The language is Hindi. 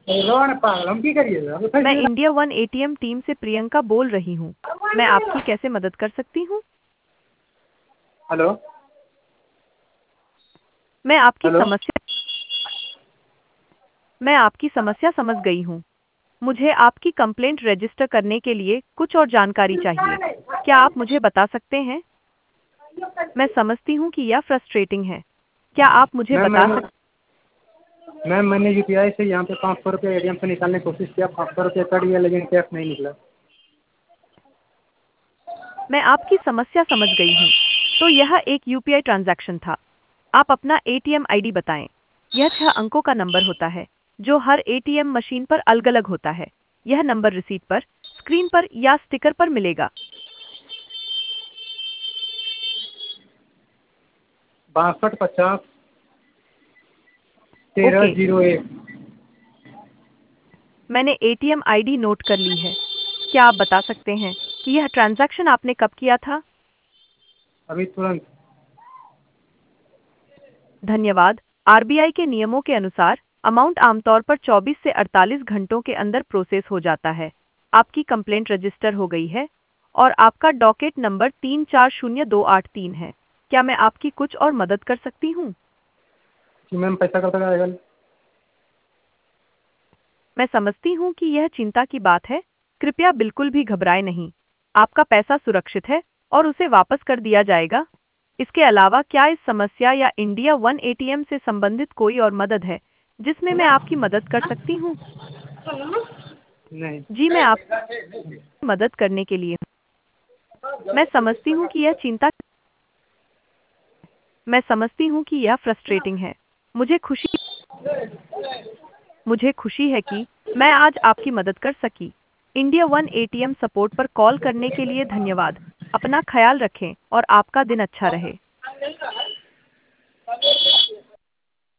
पागल हम की करिए। मैं इंडिया वन एटीएम टीम से प्रियंका बोल रही हूँ। मैं आपकी कैसे मदद कर सकती हूँ? हेलो मैं आपकी हेलो। समस्या मैं आपकी समस्या समझ गई हूँ। मुझे आपकी कंप्लेंट रजिस्टर करने के लिए कुछ और जानकारी चाहिए। क्या आप मुझे बता सकते हैं? मैं समझती हूँ कि यह फ्रस्ट्रेटिंग है। क्या आप मुझे बता सकते मैम मैंने यूपीआई से यहाँ पे 500 रुपये एटीएम से निकालने की कोशिश किया, 500 रुपये कट गया लेकिन कैश नहीं निकला। मैं आपकी समस्या समझ गई हूँ। तो यह एक यूपीआई ट्रांजैक्शन था। आप अपना एटीएम आईडी बताएं। यह 6 अंकों का नंबर होता है जो हर एटीएम मशीन पर अलग-अलग होता है। यह नंबर रिसीट पर, स्क्रीन पर या स्टिकर पर मिलेगा। 6250 ओके, 1301। मैंने एटीएम आईडी नोट कर ली है। क्या आप बता सकते हैं कि यह ट्रांजैक्शन आपने कब किया था? अभी तुरंत। धन्यवाद। आरबीआई के नियमों के अनुसार अमाउंट आमतौर पर 24 से 48 घंटों के अंदर प्रोसेस हो जाता है। आपकी कंप्लेंट रजिस्टर हो गई है और आपका डॉकेट नंबर 340283 है। क्या मैं आपकी कुछ और मदद कर सकती हूँ? कि मैम पैसा कब तक आएगा? मैं समझती हूँ कि यह चिंता की बात है। कृपया बिल्कुल भी घबराएं नहीं। आपका पैसा सुरक्षित है और उसे वापस कर दिया जाएगा। इसके अलावा क्या इस समस्या या इंडिया वन एटीएम से संबंधित कोई और मदद है जिसमें मैं आपकी मदद कर सकती हूँ? नहीं। जी, मैं आपकी मदद करने के लिए हूँ। मैं समझती हूँ कि यह फ्रस्ट्रेटिंग है। मुझे खुशी मुझे खुशी है कि मैं आज आपकी मदद कर सकी। इंडिया वन एटीएम सपोर्ट पर कॉल करने के लिए धन्यवाद। अपना ख्याल रखें और आपका दिन अच्छा रहे।